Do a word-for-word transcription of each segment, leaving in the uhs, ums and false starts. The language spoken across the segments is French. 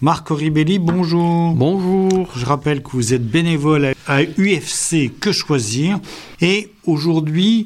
Marc Ribelli, bonjour. Bonjour. Je rappelle que vous êtes bénévole à U F C Que Choisir. Et aujourd'hui,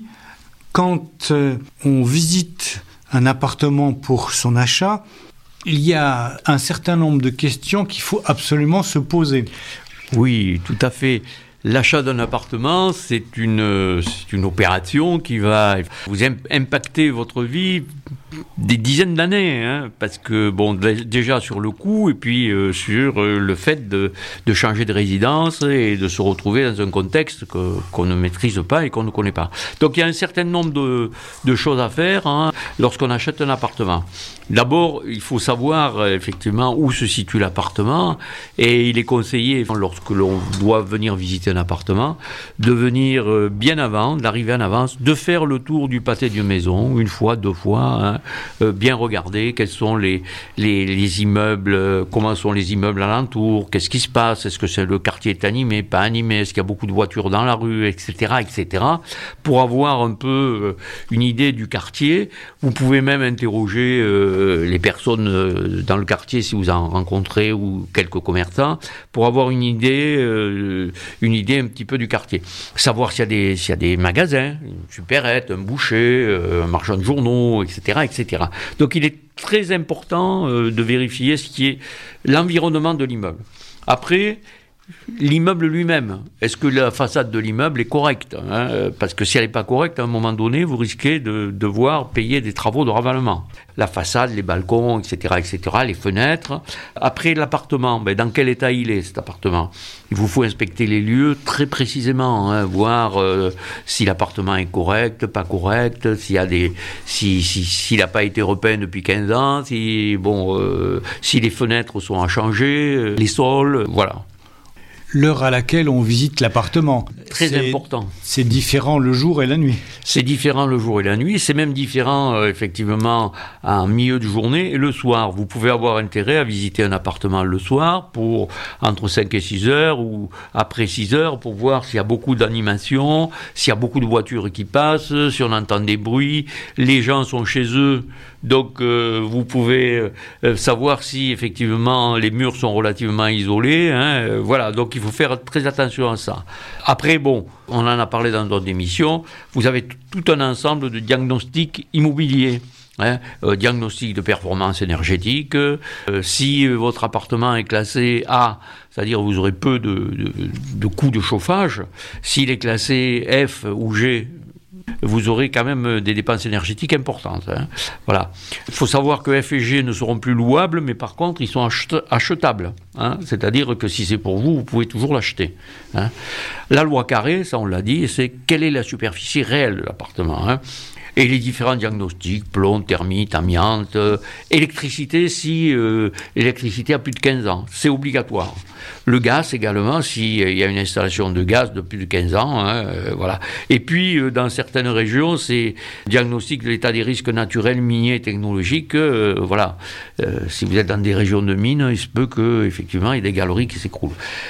quand on visite un appartement pour son achat, il y a un certain nombre de questions qu'il faut absolument se poser. Oui, tout à fait. L'achat d'un appartement, c'est une, c'est une opération qui va vous impacter votre vie des dizaines d'années, hein, parce que, bon, déjà sur le coût et puis euh, sur euh, le fait de, de changer de résidence et de se retrouver dans un contexte que, qu'on ne maîtrise pas et qu'on ne connaît pas. Donc il y a un certain nombre de, de choses à faire hein, lorsqu'on achète un appartement. D'abord, il faut savoir effectivement où se situe l'appartement et il est conseillé, lorsque l'on doit venir visiter un appartement, de venir bien avant, d'arriver en avance, de faire le tour du pâté d'une maison, une fois, deux fois, hein, euh, bien regarder quels sont les, les, les immeubles, euh, comment sont les immeubles alentour, qu'est-ce qui se passe, est-ce que c'est, le quartier est animé, pas animé, est-ce qu'il y a beaucoup de voitures dans la rue, et cetera, et cetera, pour avoir un peu euh, une idée du quartier. Vous pouvez même interroger euh, les personnes euh, dans le quartier si vous en rencontrez ou quelques commerçants pour avoir une idée, euh, une idée un petit peu du quartier. Savoir s'il y a des, s'il y a des magasins, une supérette, un boucher, euh, un marchand de journaux, et cetera, et cetera. Donc il est très important euh, de vérifier ce qui est l'environnement de l'immeuble. Après, l'immeuble lui-même, est-ce que la façade de l'immeuble est correcte, hein? Parce que si elle n'est pas correcte, à un moment donné, vous risquez de devoir payer des travaux de ravalement. La façade, les balcons, et cetera, et cetera, les fenêtres. Après, l'appartement, ben, dans quel état il est, cet appartement? Il vous faut inspecter les lieux très précisément, hein, voir euh, si l'appartement est correct, pas correct, s'il y a des, si, si, s'il n'a pas été repeint depuis quinze ans, si, bon, euh, si les fenêtres sont à changer, euh, les sols, voilà. L'heure à laquelle on visite l'appartement. Très c'est, important. C'est différent le jour et la nuit. C'est différent le jour et la nuit. C'est même différent, euh, effectivement, en milieu de journée et le soir. Vous pouvez avoir intérêt à visiter un appartement le soir pour entre cinq et six heures ou après six heures pour voir s'il y a beaucoup d'animation, s'il y a beaucoup de voitures qui passent, si on entend des bruits. Les gens sont chez eux. Donc, euh, vous pouvez euh, savoir si, effectivement, les murs sont relativement isolés. Hein, euh, voilà, donc il faut faire très attention à ça. Après, bon, on en a parlé dans d'autres émissions, vous avez t- tout un ensemble de diagnostics immobiliers. Hein, euh, diagnostic de performance énergétique. Euh, si euh, votre appartement est classé A, c'est-à-dire vous aurez peu de, de, de coûts de chauffage. S'il est classé F ou G, vous aurez quand même des dépenses énergétiques importantes. Hein. Voilà. Il faut savoir que F et G ne seront plus louables, mais par contre, ils sont achet- achetables. Hein. C'est-à-dire que si c'est pour vous, vous pouvez toujours l'acheter. Hein. La loi Carré, ça on l'a dit, c'est quelle est la superficie réelle de l'appartement. Hein. Et les différents diagnostics, plomb, thermite, amiante, euh, électricité, si euh, l'électricité a plus de quinze ans, c'est obligatoire. Le gaz également, s'il euh, y a une installation de gaz de plus de quinze ans, hein, euh, voilà. Et puis, euh, dans certaines régions, c'est diagnostic de l'état des risques naturels, miniers et technologiques, euh, voilà. Euh, si vous êtes dans des régions de mines, il se peut qu'effectivement, il y ait des galeries qui s'écroulent.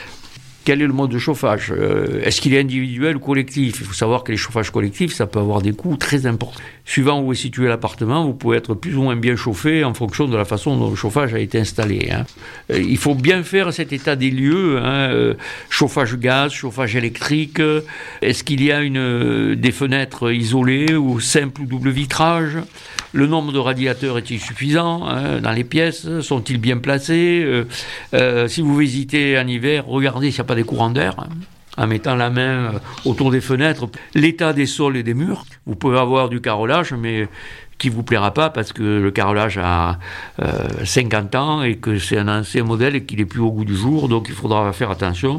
Quel est le mode de chauffage ? euh, Est-ce qu'il est individuel ou collectif ? Il faut savoir que les chauffages collectifs, ça peut avoir des coûts très importants. Suivant où est situé l'appartement, vous pouvez être plus ou moins bien chauffé en fonction de la façon dont le chauffage a été installé. Hein. Euh, il faut bien faire cet état des lieux, hein, euh, chauffage gaz, chauffage électrique. Euh, est-ce qu'il y a une, euh, des fenêtres isolées ou simple ou double vitrage ? Le nombre de radiateurs est-il suffisant hein, dans les pièces ? Sont-ils bien placés ? euh, euh, Si vous visitez en hiver, regardez s'il n'y a pas des courants d'air, hein, en mettant la main autour des fenêtres. L'état des sols et des murs, vous pouvez avoir du carrelage, mais qui ne vous plaira pas parce que le carrelage a euh, cinquante ans et que c'est un ancien modèle et qu'il n'est plus au goût du jour, donc il faudra faire attention.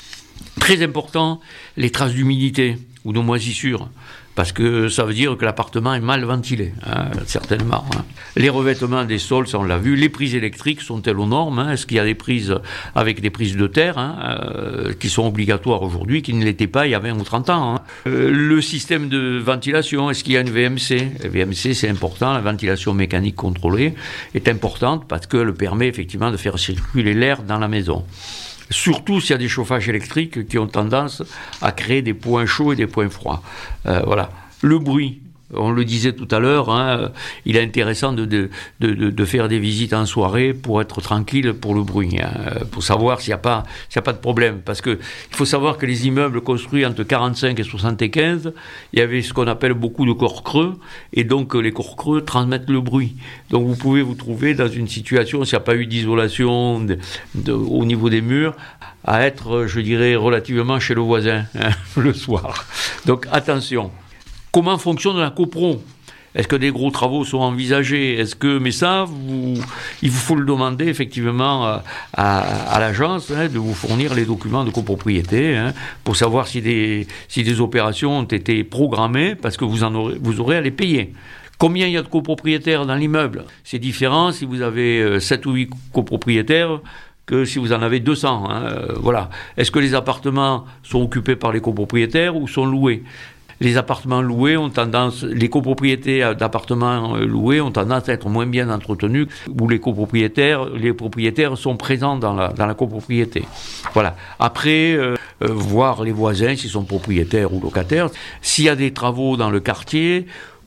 Très important, les traces d'humidité ou de moisissure. Parce que ça veut dire que l'appartement est mal ventilé, hein, certainement. Hein. Les revêtements des sols, ça on l'a vu. Les prises électriques sont-elles aux normes hein? Est-ce qu'il y a des prises avec des prises de terre hein, euh, qui sont obligatoires aujourd'hui, qui ne l'étaient pas il y a vingt ou trente ans hein. euh, Le système de ventilation, est-ce qu'il y a une V M C ? La V M C, c'est important. La ventilation mécanique contrôlée est importante parce qu'elle permet effectivement de faire circuler l'air dans la maison. Surtout s'il y a des chauffages électriques qui ont tendance à créer des points chauds et des points froids. Euh, voilà. Le bruit, On le disait tout à l'heure, hein, il est intéressant de, de, de, de faire des visites en soirée pour être tranquille pour le bruit, hein, pour savoir s'il n'y a pas, s'il y a pas de problème. Parce que il faut savoir que les immeubles construits entre quarante-cinq et soixante-quinze, il y avait ce qu'on appelle beaucoup de corps creux, et donc les corps creux transmettent le bruit. Donc vous pouvez vous trouver dans une situation, s'il n'y a pas eu d'isolation de, de, au niveau des murs, à être, je dirais, relativement chez le voisin, hein, le soir. Donc attention. Comment fonctionne la copro ? Est-ce que des gros travaux sont envisagés ? Est-ce que, mais ça, vous, il vous faut le demander effectivement à, à, à l'agence, hein, de vous fournir les documents de copropriété, hein, pour savoir si des, si des opérations ont été programmées, parce que vous en aurez, vous aurez à les payer. Combien il y a de copropriétaires dans l'immeuble ? C'est différent si vous avez sept ou huit copropriétaires que si vous en avez deux cents. Hein, euh, voilà. Est-ce que les appartements sont occupés par les copropriétaires ou sont loués ? Les appartements loués ont tendance, les copropriétés d'appartements loués ont tendance à être moins bien entretenus, où les copropriétaires, les propriétaires sont présents dans la, dans la copropriété. Voilà. Après, euh, euh, voir les voisins, s'ils sont propriétaires ou locataires. S'il y a des travaux dans le quartier,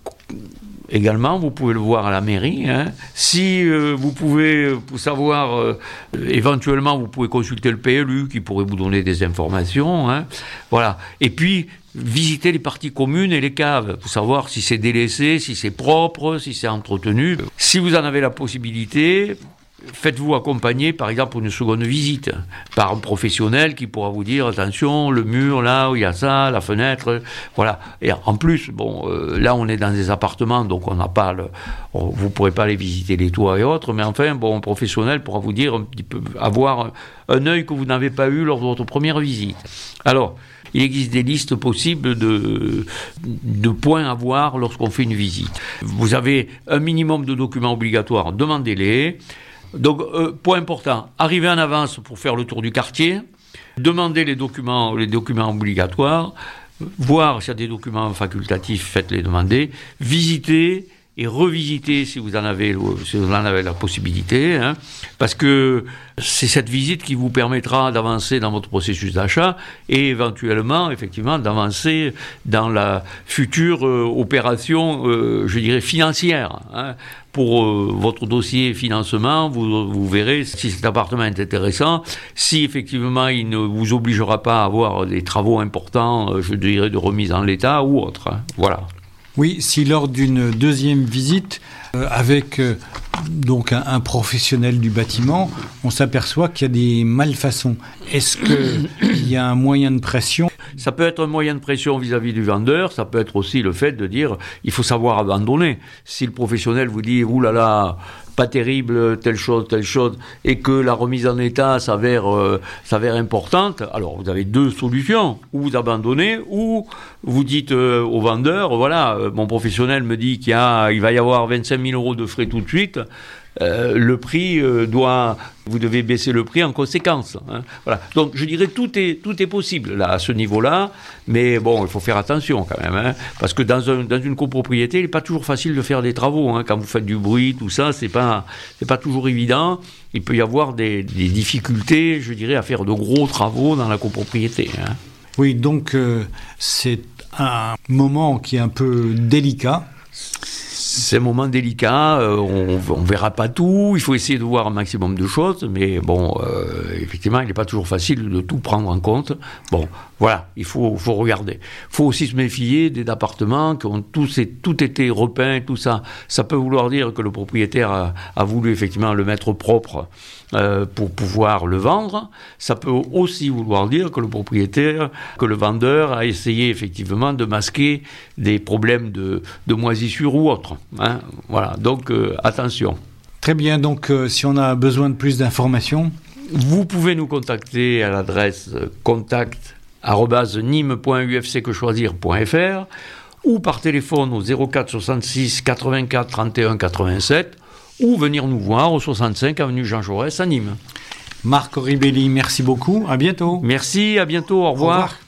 également, vous pouvez le voir à la mairie. Hein. Si euh, vous pouvez, pour savoir, euh, éventuellement, vous pouvez consulter le P L U qui pourrait vous donner des informations. Hein. Voilà. Et puis, visiter les parties communes et les caves pour savoir si c'est délaissé, si c'est propre, si c'est entretenu. Si vous en avez la possibilité, faites-vous accompagner, par exemple, pour une seconde visite par un professionnel qui pourra vous dire attention, le mur là où il y a ça, la fenêtre, voilà. Et en plus, bon, euh, là on est dans des appartements, donc on n'a pas le, on, vous pourrez pas aller visiter les toits et autres, mais enfin, bon, un professionnel pourra vous dire un petit peu, avoir un œil que vous n'avez pas eu lors de votre première visite. Alors, il existe des listes possibles de, de points à voir lorsqu'on fait une visite. Vous avez un minimum de documents obligatoires, demandez-les. Donc, euh, point important, arrivez en avance pour faire le tour du quartier, demandez les documents, les documents obligatoires, voir s'il y a des documents facultatifs, faites-les demander, visitez et revisitez si vous en avez, si vous en avez la possibilité, hein, parce que c'est cette visite qui vous permettra d'avancer dans votre processus d'achat et éventuellement, effectivement, d'avancer dans la future euh, opération, euh, je dirais, financière. Hein. Pour euh, votre dossier financement, vous, vous verrez si cet appartement est intéressant, si effectivement il ne vous obligera pas à avoir des travaux importants, euh, je dirais, de remise en l'état ou autre. Hein. Voilà. Oui, si lors d'une deuxième visite, euh, avec euh, donc un, un professionnel du bâtiment, on s'aperçoit qu'il y a des malfaçons. Est-ce qu'il y a un moyen de pression ? Ça peut être un moyen de pression vis-à-vis du vendeur, ça peut être aussi le fait de dire il faut savoir abandonner. Si le professionnel vous dit « Ouh là là, pas terrible, telle chose, telle chose », et que la remise en état s'avère, euh, s'avère importante, alors vous avez deux solutions. Ou vous abandonnez, ou vous dites euh, au vendeur « Voilà, euh, mon professionnel me dit qu'il y a, il va y avoir vingt-cinq mille euros de frais tout de suite ». Euh, le prix euh, doit, vous devez baisser le prix en conséquence. Hein. Voilà. Donc je dirais tout est tout est possible là à ce niveau-là, mais bon, il faut faire attention quand même, hein, parce que dans un dans une copropriété, il n'est pas toujours facile de faire des travaux. Hein. Quand vous faites du bruit, tout ça, c'est pas c'est pas toujours évident. Il peut y avoir des, des difficultés, je dirais, à faire de gros travaux dans la copropriété. Hein. Oui, donc euh, c'est un moment qui est un peu délicat. C'est un moment délicat, euh, on ne verra pas tout, il faut essayer de voir un maximum de choses, mais bon, euh, effectivement, il n'est pas toujours facile de tout prendre en compte. Bon, voilà, il faut, faut regarder. Il faut aussi se méfier des appartements qui ont tous, tout été repeints, tout ça. Ça peut vouloir dire que le propriétaire a, a voulu effectivement le mettre propre euh, pour pouvoir le vendre. Ça peut aussi vouloir dire que le propriétaire, que le vendeur a essayé effectivement de masquer des problèmes de, de moisissure ou autre. Hein, voilà, donc euh, attention. Très bien, donc euh, si on a besoin de plus d'informations, vous pouvez nous contacter à l'adresse euh, contact arobase nîmes point u f c que choisir point f r ou par téléphone au zéro quatre soixante-six quatre-vingt-quatre trente et un quatre-vingt-sept ou venir nous voir au soixante-cinq avenue Jean Jaurès à Nîmes. Marc Ribelli, merci beaucoup, à bientôt. Merci, à bientôt, au revoir. Au revoir.